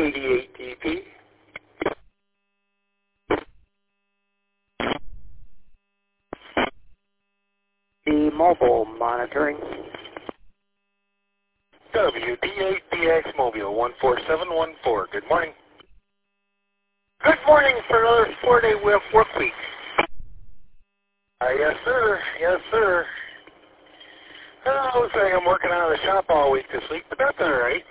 88DP. The mobile monitoring. WD8DX Mobile 14714. Good morning. Good morning for another 4-day work week. Yes, sir. Yes, sir. Looks like I'm working out of the shop all week this week, but that's all right.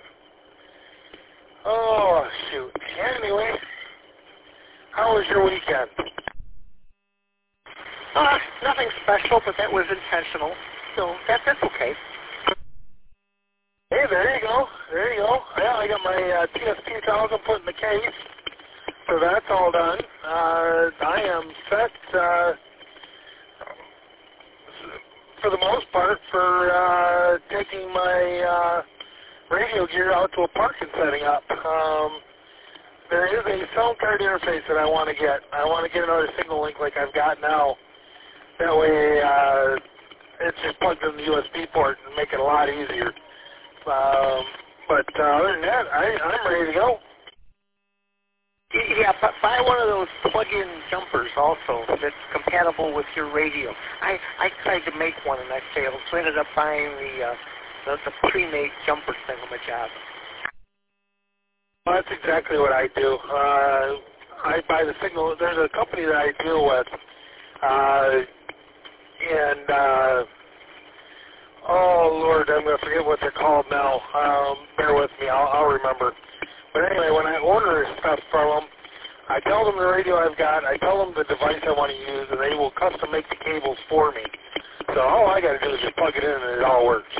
Oh, shoot. Anyway, how was your weekend? Nothing special, but that was intentional. So that's okay. Hey, there you go. There you go. Yeah, I got my TS2000 put in the case, so that's all done. I am set for the most part for taking my radio gear out to a park and setting up. There is a sound card interface that I want to get. I want to get another signal link like I've got now. That way it's just plugged in the USB port and make it a lot easier. But other than that, I'm ready to go. Yeah, but buy one of those plug-in jumpers also that's compatible with your radio. I tried to make one and I failed, so I ended up buying the pre-made jumper thingamajob. Well, that's exactly what I do. I buy the signal. There's a company that I deal with, oh Lord, I'm going to forget what they're called now. Bear with me, I'll remember. But anyway, when I order stuff from them, I tell them the radio I've got, I tell them the device I want to use, and they will custom make the cables for me. So all I got to do is just plug it in and it all works.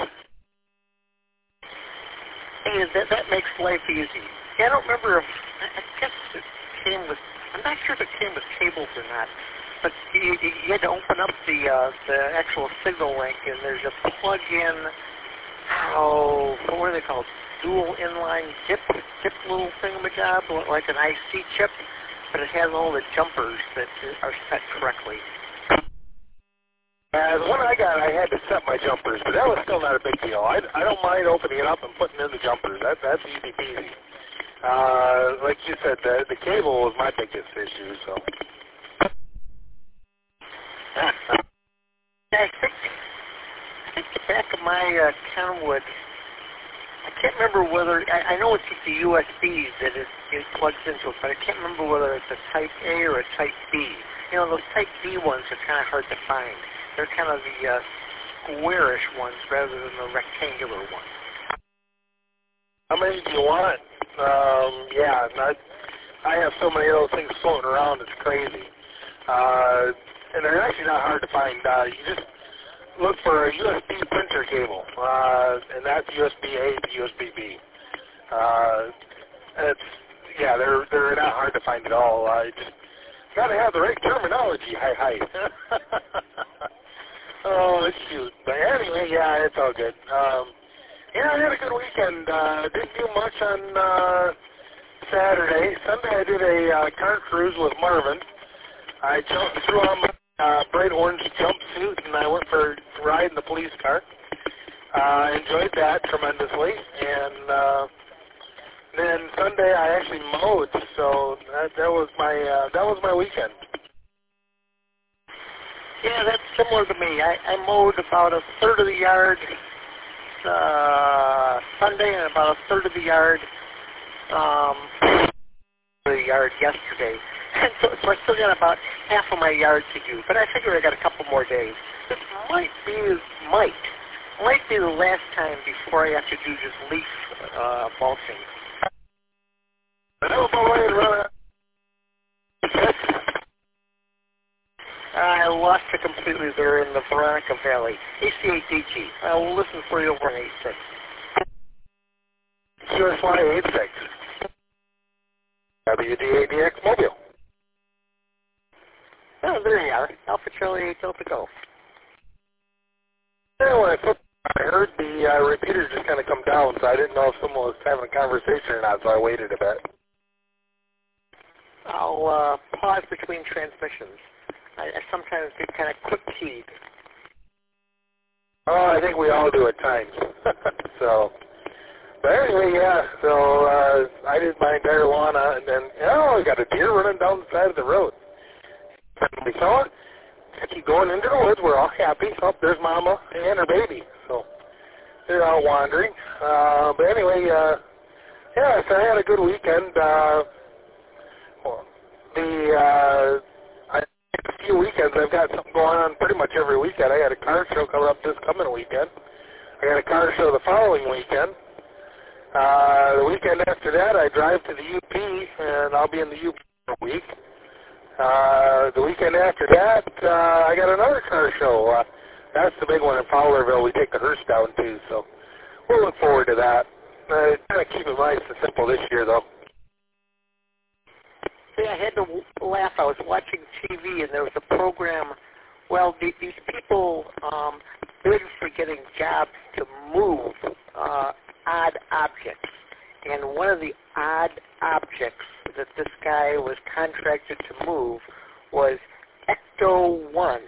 Hey, that makes life easy. Yeah, I don't remember if, I guess it came with, I'm not sure if it came with cables or not, but you had to open up the actual signal link, and there's a plug-in, what were they called? Dual inline chip little thingamajob, like an IC chip, but it has all the jumpers that are set correctly. The one I got, I had to set my jumpers, but that was still not a big deal. I don't mind opening it up and putting in the jumpers. That's easy peasy. Like you said, the cable was my biggest issue, so. I think the back of my Kenwood, I can't remember whether, I know it's just the USB that it plugs into it, but I can't remember whether it's a Type A or a Type B. You know, those Type B ones are kind of hard to find. They're kind of the squarish ones rather than the rectangular ones. How many do you want? Yeah, I have so many of those things floating around, it's crazy. And they're actually not hard to find. You just look for a USB printer cable, and that's USB-A to USB-B. They're not hard to find at all. You just got to have the right terminology. Hi. Oh, shoot. But anyway, yeah, it's all good. Yeah, I had a good weekend. Didn't do much on Saturday. Sunday I did a car cruise with Marvin. I threw on my bright orange jumpsuit and I went for a ride in the police car. I enjoyed that tremendously. And then Sunday I actually mowed, so that was my weekend. Yeah, that's similar to me. I mowed about a third of the yard Sunday and about a third of the yard yesterday. And so I still got about half of my yard to do, but I figure I got a couple more days. This might be the last time before I have to do just leaf mulching. I lost it completely there in the Veronica Valley. AC8DG. I will listen for you over on 86. QSY 86. WD8DX Mobile. Oh, there you are. Alpha Charlie 8 Delta Golf. Yeah, when I heard the repeater just kind of come down, so I didn't know if someone was having a conversation or not, so I waited a bit. I'll pause between transmissions. I sometimes get kind of quick-keyed. Oh, I think we all do at times. So, But anyway, yeah, so I did my entire lawn, and then, I got a deer running down the side of the road. And we saw it. I keep going into the woods. We're all happy. Oh, there's Mama and her baby. So they're out wandering. But anyway, yeah, so I had a good weekend. A few weekends, I've got something going on pretty much every weekend. I got a car show coming up this coming weekend. I got a car show the following weekend. The weekend after that, I drive to the UP, and I'll be in the UP for a week. The weekend after that, I got another car show. That's the big one in Fowlerville. We take the hearse down to, so we'll look forward to that. Kind of keep it nice and simple this year, though. See, I had to laugh. I was watching TV, and there was a program. Well, these people bid for getting jobs to move odd objects. And one of the odd objects that this guy was contracted to move was Ecto-1.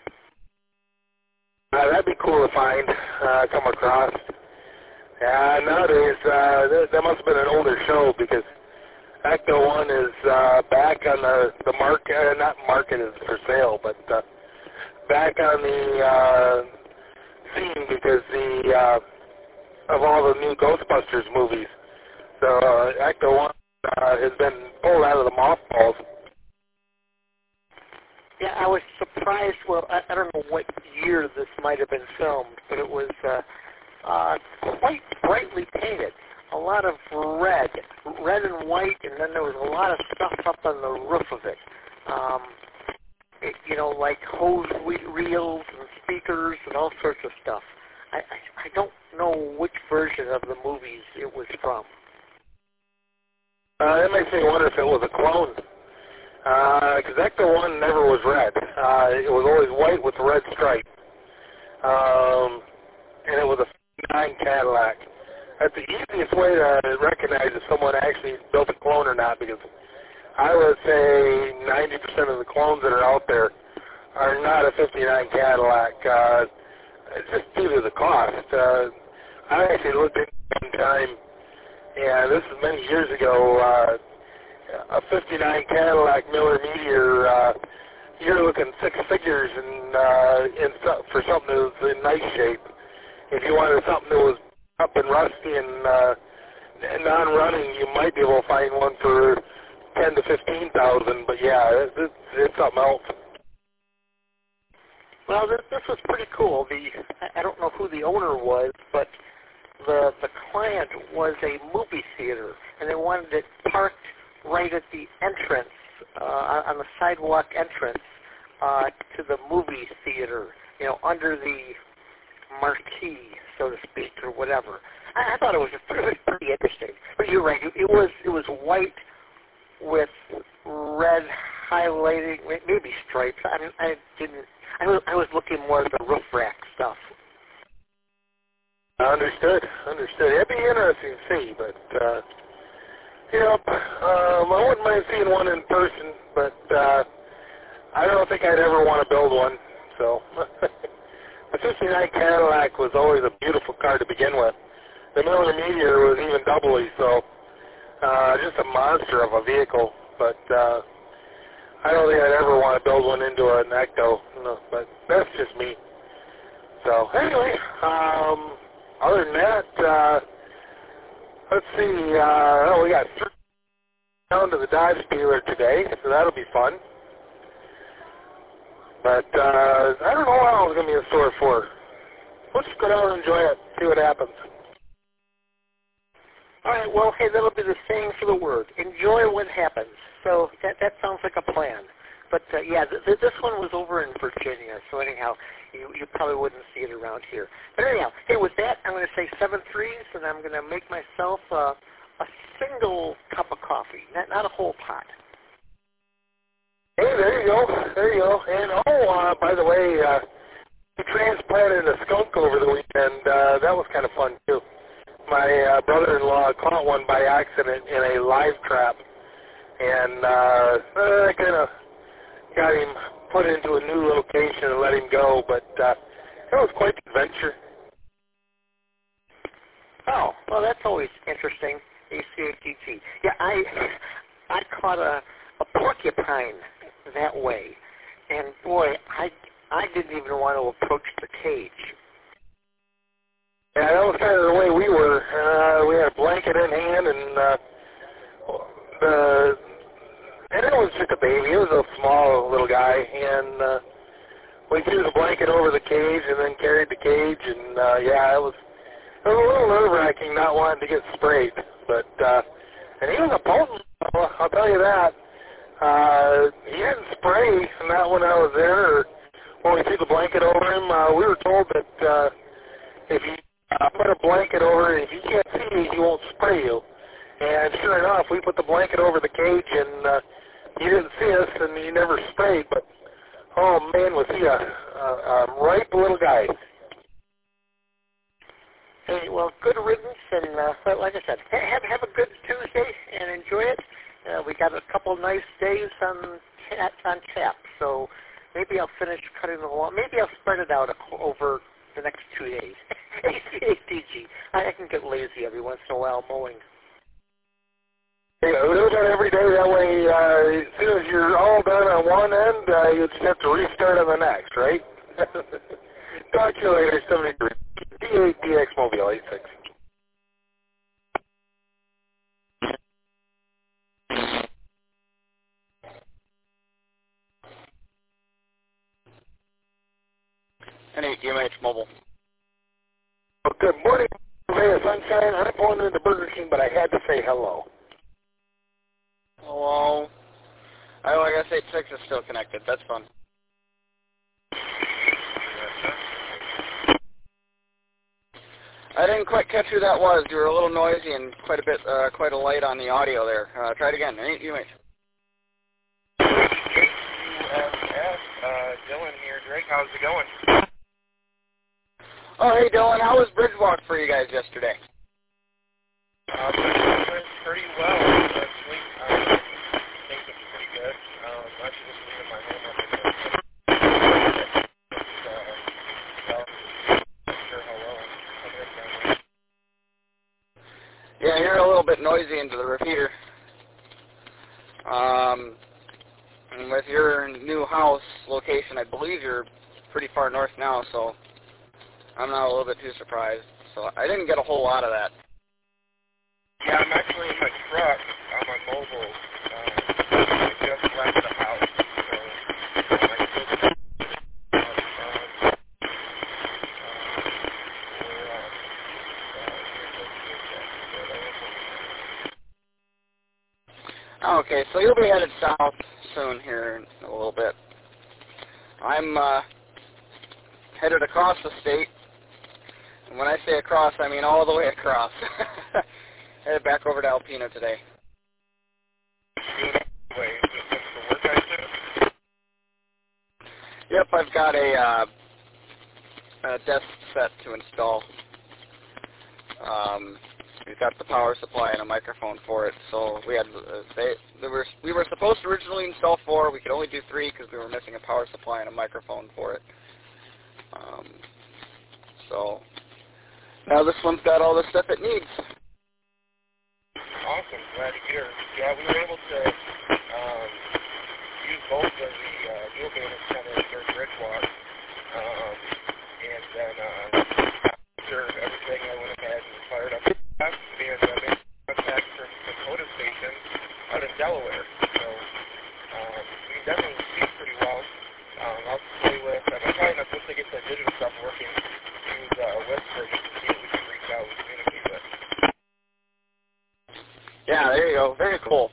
That'd be cool to find, come across. Nowadays, that must have been an older show because Ecto-1 is back on the market, not marketed for sale, but back on the scene because of all the new Ghostbusters movies. So Ecto-1 has been pulled out of the mothballs. Yeah, I was surprised. Well, I don't know what year this might have been filmed, but it was quite brightly painted. A lot of red and white, and then there was a lot of stuff up on the roof of it. Like hose reels and speakers and all sorts of stuff. I don't know which version of the movies it was from. That makes me wonder if it was a clone. Because Ecto-1 never was red. It was always white with a red stripe. And it was a 59 Cadillac. That's the easiest way to recognize if someone actually built a clone or not, because I would say 90% of the clones that are out there are not a 59 Cadillac. It's just due to the cost. I actually looked at it one time, and this is many years ago, a 59 Cadillac Miller Meteor, you're looking six figures for something that was in nice shape. If you wanted something that was up and rusty and non-running, you might be able to find one for 10 to 15,000. But yeah, it's something else. Well, this was pretty cool. I don't know who the owner was, but the client was a movie theater, and they wanted it parked right at the entrance, on the sidewalk entrance to the movie theater, under the marquee, so to speak, or whatever. I thought it was pretty interesting. But you're right. It was white with red highlighting, maybe stripes. I was looking more at the roof rack stuff. Understood. It'd be interesting to see, but I wouldn't mind seeing one in person, but I don't think I'd ever want to build one. So the 59 Cadillac was always a beautiful car to begin with. The Miller Meteor was even doubly so. Just a monster of a vehicle, but I don't think I'd ever want to build one into an Ecto, but that's just me. So anyway, other than that, let's see, we got 3 down to the Dodge dealer today, so that'll be fun. But I don't know what else is going to be in store for. Let's just go down and enjoy it, see what happens. All right, well, hey, that'll be the saying for the word. Enjoy what happens. So that sounds like a plan. But, yeah, this one was over in Virginia, so anyhow, you probably wouldn't see it around here. But anyhow, hey, with that, I'm going to say 7 threes, and I'm going to make myself a single cup of coffee, not a whole pot. Hey, there you go. And, by the way, we transplanted a skunk over the weekend. That was kind of fun, too. My brother-in-law caught one by accident in a live trap, and I kind of got him put into a new location and let him go, but it was quite an adventure. Oh, well, that's always interesting. ACATG. Yeah, I caught a porcupine that way, and boy, I didn't even want to approach the cage. Yeah, that was kind of the way we were. We had a blanket in hand, and it was just a baby. It was a small little guy, and we threw the blanket over the cage and then carried the cage, and yeah, it was a little nerve-wracking not wanting to get sprayed. But and he was a potent fellow, I'll tell you that. He didn't spray, not when I was there, or when we threw the blanket over him. We were told that if you put a blanket over it, if you can't see, he won't spray you. And sure enough, we put the blanket over the cage, and he didn't see us, and he never sprayed. But oh man, was he a ripe little guy. Hey, well, good riddance, and like I said, have a good Tuesday and enjoy it. We got a couple nice days on tap, so maybe I'll finish cutting the lawn. Maybe I'll spread it out over the next 2 days. ACATG. I can get lazy every once in a while mowing. Yeah, do that every day. That way, as soon as you're all done on one end, you just have to restart on the next, right? Talk to you later, 73. D8DX Mobile 86. NATMH Mobile. Well, good morning, Ray of Sunshine. I'm going into Burger King, but I had to say hello. Hello. I guess 86 is still connected. That's fun. I didn't quite catch who that was. You were a little noisy and quite a light on the audio there. Try it again. NATMH. Dylan here, Drake. How's it going? Oh, hey, Dylan. How was Bridge Walk for you guys yesterday? Went pretty well. Actually, I think it's pretty good. I should just leave my home on the not sure how well I'm down. Yeah, you're a little bit noisy into the repeater. And with your new house location, I believe you're pretty far north now, so I'm not a little bit too surprised. So I didn't get a whole lot of that. Yeah, I'm actually in my truck on my mobile. I just left the house, so I still Okay, so you'll be headed south soon here in a little bit. I'm headed across the state, and when I say across, I mean all the way across. Headed back over to Alpena today. Wait, is this for work I do? Yep, I've got a desk set to install. We've got the power supply and a microphone for it. So we had we were supposed to originally install 4. We could only do 3 because we were missing a power supply and a microphone for it. So now this one's got all the stuff it needs. Awesome, glad to hear. Yeah, we were able to use both of the dual band antennas during Bridge Walk, and then after everything, I went ahead and fired up the test and made contact from the Dakota station out in Delaware. So we can definitely see pretty well. I'll play with. I'm trying to once I get the digital stuff working, use Whisper just to see if we can reach out and communicate with. Yeah, there you go. Very cool.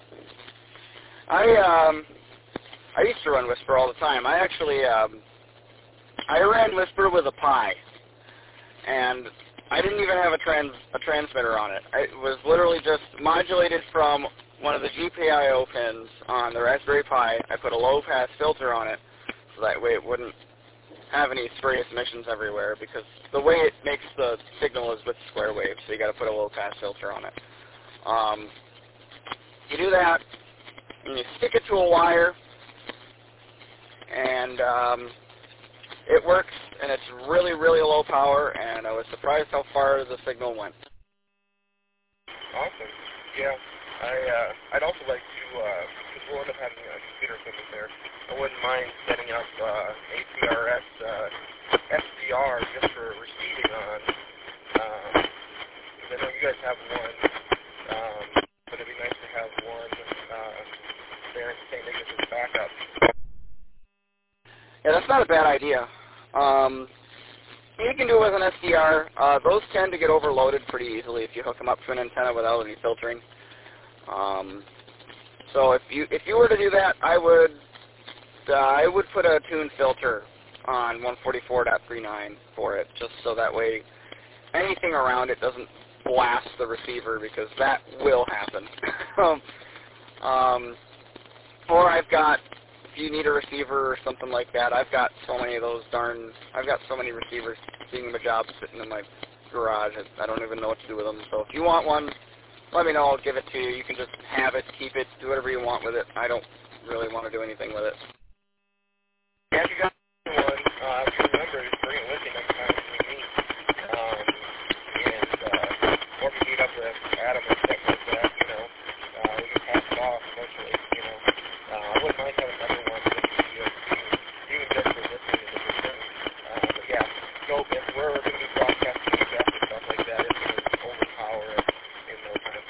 I used to run Whisper all the time. I actually I ran Whisper with a Pi, and I didn't even have a transmitter on it. It was literally just modulated from one of the GPIO pins on the Raspberry Pi. I put a low-pass filter on it, so that way it wouldn't have any spurious emissions everywhere, because the way it makes the signal is with square wave, so you got to put a low-pass filter on it. You do that, and you stick it to a wire, and it works, and it's really, really low power, and I was surprised how far the signal went. Awesome. Yeah. I'd also like to, because we'll end up having computer equipment there, I wouldn't mind setting up ACRS SDR just for receiving on. I know you guys have one, but it'd be nice to have one there in St. Ignace as backup. Yeah, that's not a bad idea. You can do it with an SDR. Those tend to get overloaded pretty easily if you hook them up to an antenna without any filtering. So if you were to do that, I would put a tune filter on 144.39 for it, just so that way anything around it doesn't blast the receiver, because that will happen. Or I've got, if you need a receiver or something like that, I've got so many of those I've got so many receivers doing my job sitting in my garage. I don't even know what to do with them. So if you want one, let me know. I'll give it to you. You can just have it, keep it, do whatever you want with it. I don't really want to do anything with it. Yeah, if you got one, if you remember, bring it with you next time we meet. Or if you meet up with Adam or stuff like that, we can pass it off eventually, I wouldn't mind having another one just even just for listening to different things. But yeah, if we're going to be broadcasting stuff and stuff like that, it's going to overpower it in no time.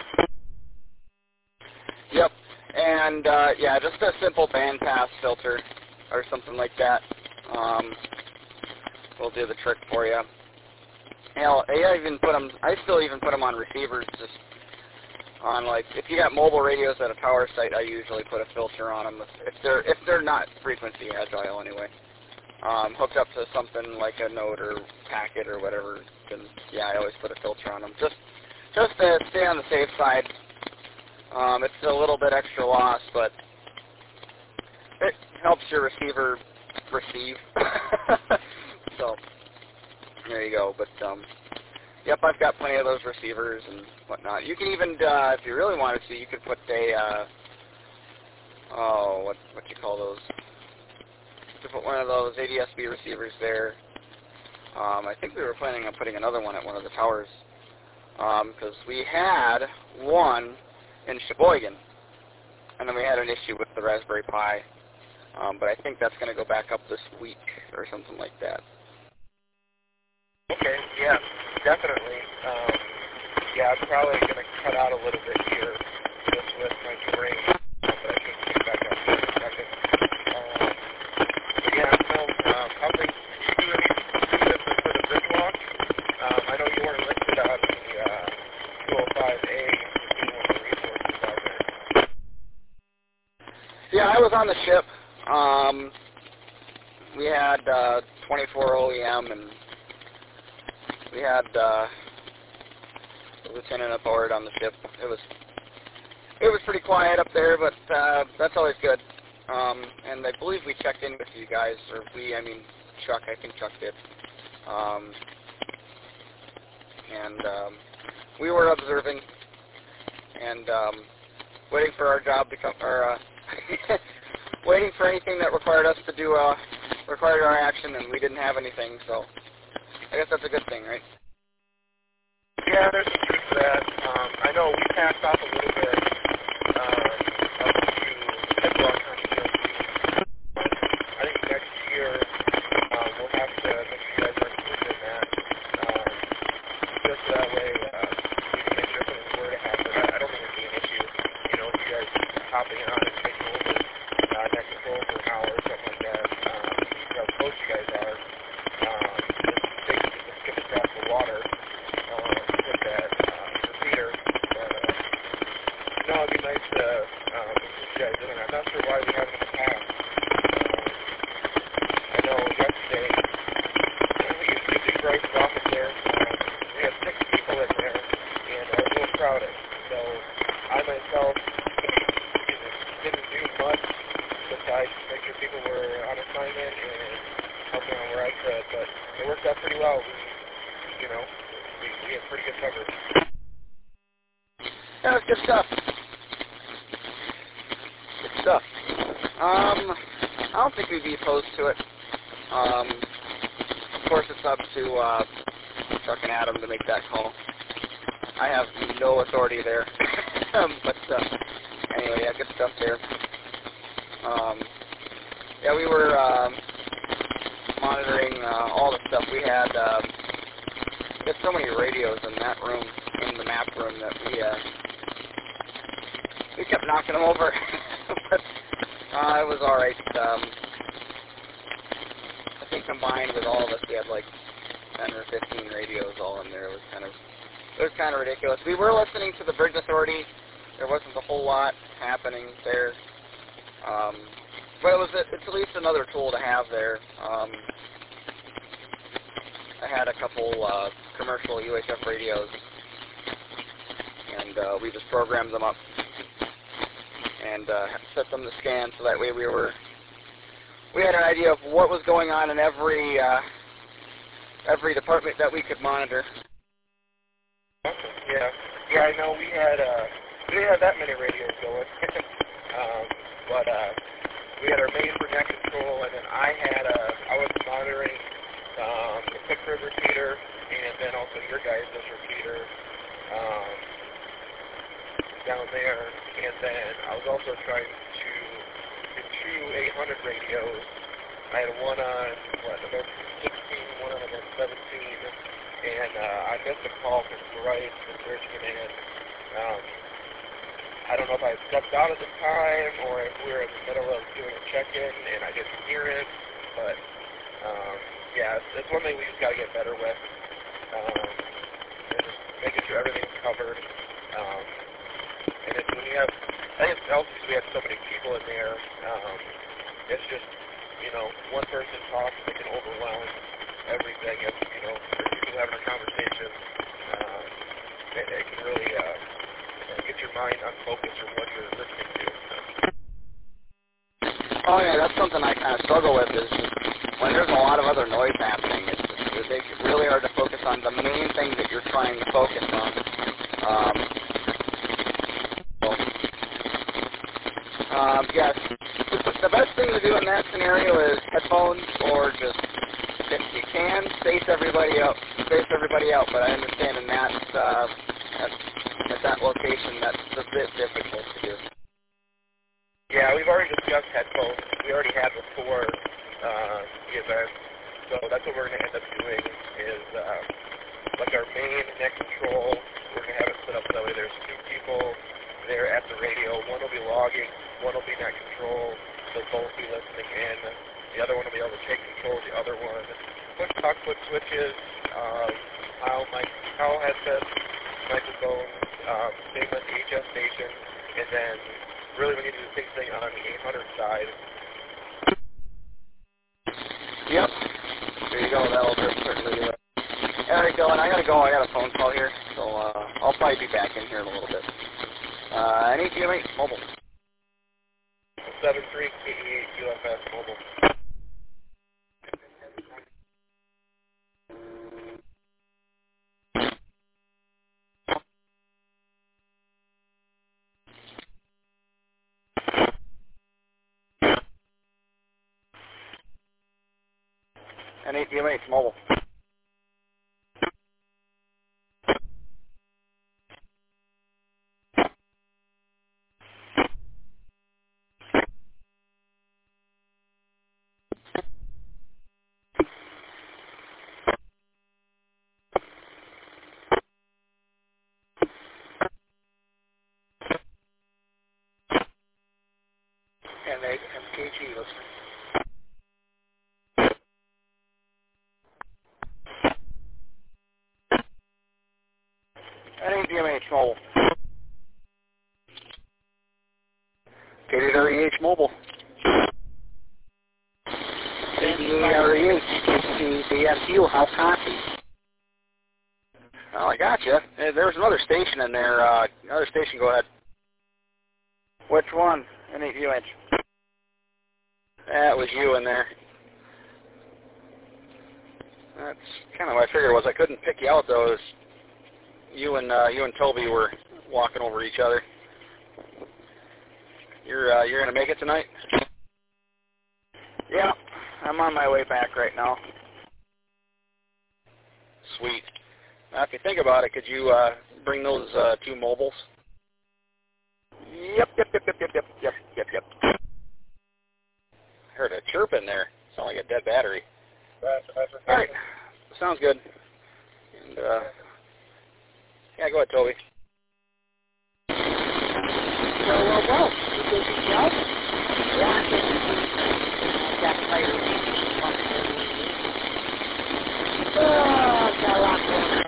Yep. And, yeah, just a simple bandpass filter or something like that will do the trick for you. Hell, I still even put them on receivers, just on, like, if you got mobile radios at a tower site, I usually put a filter on them if they're not frequency agile anyway. Hooked up to something like a node or packet or whatever, then yeah, I always put a filter on them, just to stay on the safe side. It's a little bit extra loss, but it helps your receiver receive. So there you go. But yep, I've got plenty of those receivers and whatnot. You can even, if you really wanted to, you could put a what you call those? You could put one of those ADSB receivers there. I think we were planning on putting another one at one of the towers, because we had one in Sheboygan, and then we had an issue with the Raspberry Pi. But I think that's going to go back up this week or something like that. Okay, yeah, definitely. Yeah, I'm probably going to cut out a little bit here just with my new ring, but I can pick back up here in a second. But yeah, probably you do anything for the bridge walk. I know you weren't listed on the 205A as being one of the resources out there. Yeah, I was on the ship. We had 24 OEM, and we had the lieutenant aboard on the ship. It was pretty quiet up there, but that's always good. And I believe we checked in with you guys, or I mean Chuck. I think Chuck did. And we were observing and waiting for our job to come, or waiting for anything that required us to do required our action, and we didn't have anything, so I guess that's a good thing, right? Yeah, there's some truth to that. I know we passed off a little bit up to Headlock on the GLC. I think next year we'll have to make sure you guys are included in that. Just that way we can make sure things were to happen. I don't think it'd be an issue, if you guys hopping on and taking over that control for an hour or something like that. How close you guys are. Just basically just skip across the water with that repeater. No, it'd be nice to include you guys in it. I'm not sure why we haven't in the past. I know yesterday we used to do Bryce's office there. We had 6 people in there, and it was a little crowded. So I myself didn't do much besides make sure people were on assignment and helping on where I could. But it worked out pretty well. We had pretty good coverage. That was good stuff. Good stuff. I don't think we'd be opposed to it. Of course, it's up to Chuck and Adam to make that call. I have no authority there. But anyway, yeah, good stuff there. Yeah, we were monitoring all the stuff. We had so many radios in that room, in the map room, that we kept knocking them over. But it was all right. I think combined with all of us, we had like 10 or 15 radios all in there. It was kind of ridiculous. We were listening to the Bridge Authority. There wasn't a whole lot happening there. But it's at least another tool to have there. I had a couple commercial UHF radios, and we just programmed them up and set them to scan, so that way we had an idea of what was going on in every department that we could monitor. Yeah, I know we didn't have that many radios going, but we had our main for net control, and then I was monitoring the Cook River repeater, and then also your guys' repeater down there, and then I was also trying to do 2 800 radios. I had one on November 16, one on November 17, and I missed a call from Bryce from Bridge Command. I don't know if I stepped out at the time or if we were in the middle of doing a check-in and I didn't hear it, but yeah, it's one thing we just got to get better with, and just making sure everything's covered. And it's when you have, I think it's also because we have so many people in there, it's just, one person talks, it can overwhelm everything. If, there's people having a conversation, it can really get your mind unfocused on what you're listening to. Oh yeah, that's something I kind of struggle with, is when there's a lot of other noise happening, it's really hard to focus on the main thing that you're trying to focus on. Yes, the best thing to do in that scenario is headphones, or just, if you can, space everybody out. But I understand in that at that location, that's a bit difficult to do. Yeah, we've already discussed headphones. We already had before the event, so that's what we're going to end up doing is like our main net control, we're going to have it set up so that way there's 2 people there at the radio. One will be logging, one will be net control, they'll both be listening in. The other one will be able to take control of the other one. Talk with switches, Kyle headsets, microphones, same with the HF station, and then really we need to do the same thing on the 800 side. Yep. There you go. That'll certainly do it. All right, Dylan, I got to go. I got a phone call here, so I'll probably be back in here in a little bit. NAGM8 Mobile. 73 KE8 UFS Mobile. NAGM8 Mobile. And MKG listening. NAGM8 Mobile. KDREH Mobile. KDREH. HCDSU, how copy? Oh, I got you. There was another station in there. Another station, go ahead. Which one? NAGM8. That was you in there. That's kind of what I figured was. I couldn't pick you out, though. You and Toby were walking over each other. You're gonna make it tonight? Yeah, I'm on my way back right now. Sweet. Now, if you think about it, could you bring those 2 mobiles? Yep. I heard a chirp in there. Sounded like a dead battery. All right. Sounds good. And, yeah, go ahead, Toby. Well, you busy, Joe? Yeah, I'm busy. I've got fire meetings. Got a lot going on.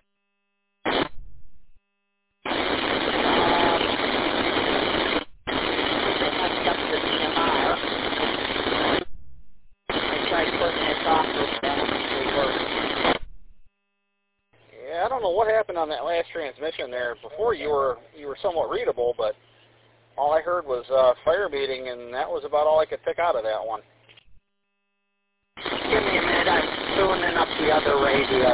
I got the DMR. I tried putting this off with that. Yeah, I don't know what happened on that last transmission there. Before you were somewhat readable, but all I heard was fire meeting, and that was about all I could pick out of that one. Give me a minute. I'm tuning up the other radio.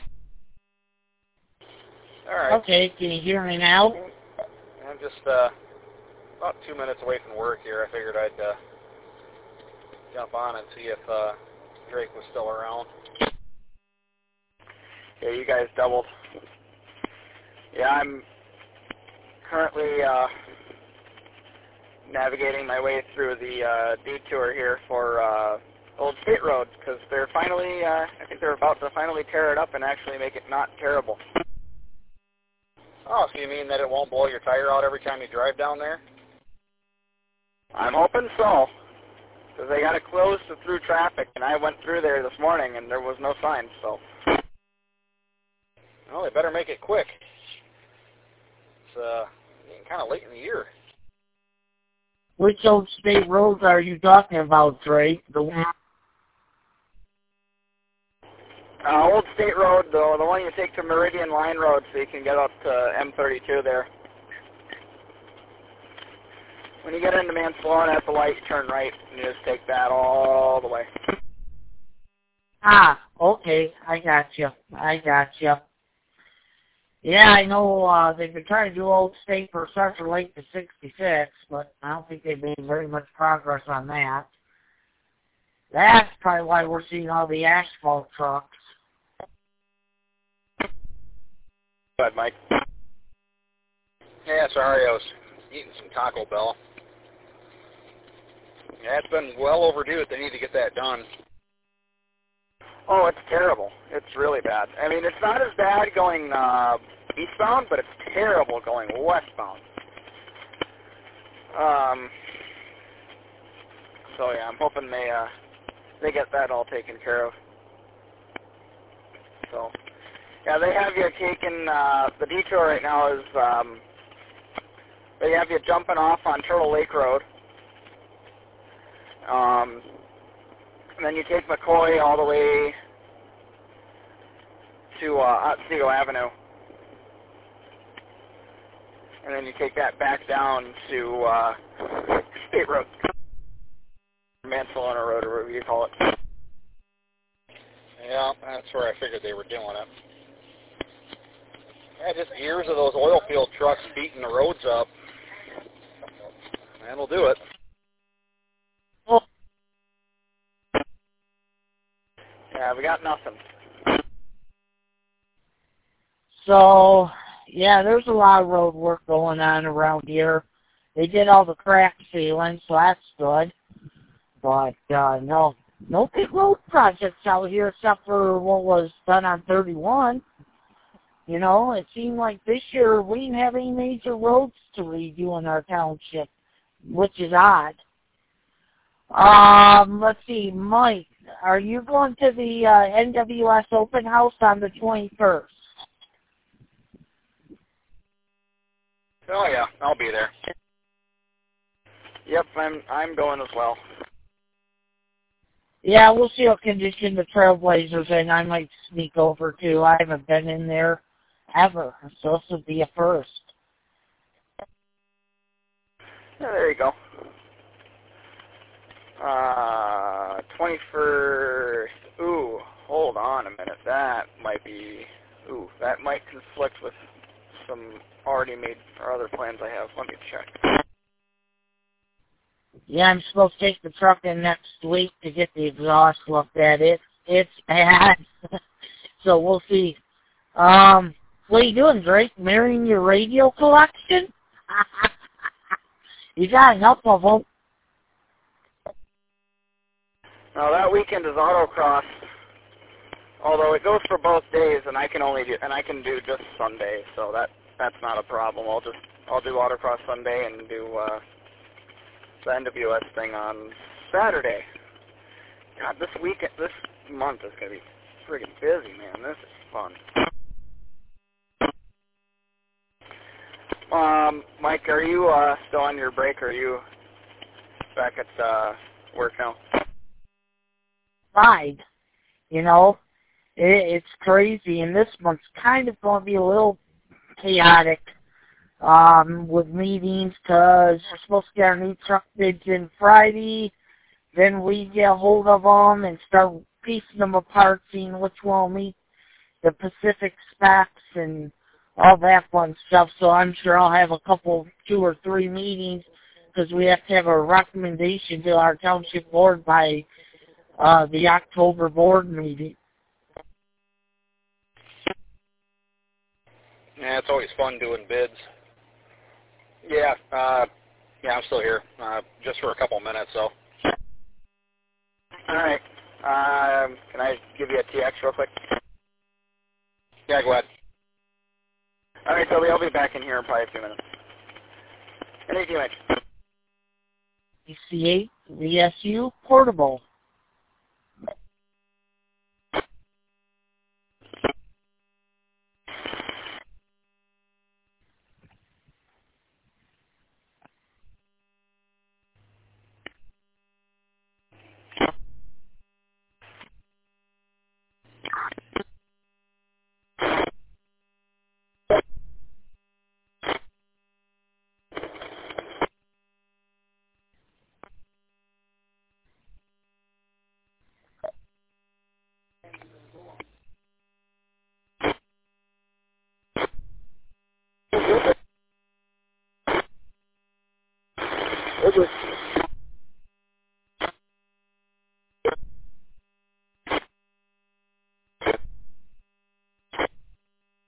All right. Okay, can you hear me now? I'm just about 2 minutes away from work here. I figured I'd jump on and see if Drake was still around. Yeah, you guys doubled. Yeah, I'm currently navigating my way through the detour here for Old State Road, because they're finally, I think they're about to finally tear it up and actually make it not terrible. Oh, so you mean that it won't blow your tire out every time you drive down there? I'm hoping so, because they got it closed to through traffic, and I went through there this morning and there was no sign, so. Well, they better make it quick. It's getting kind of late in the year. Which Old State roads are you talking about, Drake? The one... Old State Road, the one you take to Meridian Line Road so you can get up to M32 there. When you get into Mansalona at the light, you turn right, and you just take that all the way. Ah, okay, I got you. Yeah, I know they've been trying to do Old State for Central Lake to 66, but I don't think they've made very much progress on that. That's probably why we're seeing all the asphalt trucks. Go ahead, Mike. Yeah, sorry, I was eating some Taco Bell. Yeah, it's been well overdue. They need to get that done. Oh, it's terrible. It's really bad. I mean, it's not as bad going eastbound, but it's terrible going westbound. So yeah, I'm hoping they get that all taken care of. So yeah, they have you taking the detour right now is they have you jumping off on Turtle Lake Road. And then you take McCoy all the way to Otsego Avenue. And then you take that back down to State Road. Mansalona Road, or whatever you call it. Yeah, that's where I figured they were doing it. Yeah, just years of those oil field trucks beating the roads up. That'll do it. Yeah, we got nothing. So, yeah, there's a lot of road work going on around here. They did all the crack sealing, so that's good. But, no big road projects out here except for what was done on 31. You know, it seemed like this year we didn't have any major roads to redo in our township, which is odd. Let's see, Mike, are you going to the NWS open house on the 21st? Oh yeah, I'll be there. Yep, I'm going as well. Yeah, we'll see what condition the Trailblazers in. I might sneak over too. I haven't been in there ever, so this will be a first. Yeah, there you go. 21st. Ooh, hold on a minute. That might conflict with some already made or other plans I have. Let me check. Yeah, I'm supposed to take the truck in next week to get the exhaust looked at. It's bad. So we'll see. What are you doing, Drake? Marrying your radio collection? You got enough of them. Now that weekend is autocross, although it goes for both days, and I can do just Sunday, so that's not a problem. I'll do autocross Sunday and do the NWS thing on Saturday. God, this month is gonna be friggin' busy, man. This is fun. Mike, are you still on your break, or are you back at work now? Right. You know, it's crazy, and this month's kind of going to be a little chaotic with meetings, because we're supposed to get our new truck bids in Friday. Then we get a hold of them and start piecing them apart, seeing which one will meet the Pacific specs and all that fun stuff. So I'm sure I'll have a couple, 2 or 3 meetings, because we have to have a recommendation to our township board by the October board meeting. Yeah, it's always fun doing bids. Yeah, I'm still here, just for a couple minutes, so. All right. Can I give you a TX real quick? Yeah, go ahead. All right, Toby, I'll be back in here in probably a few minutes. Any TX? EC8 VSU portable.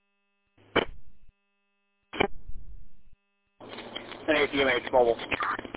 Hey, TMH Mobile.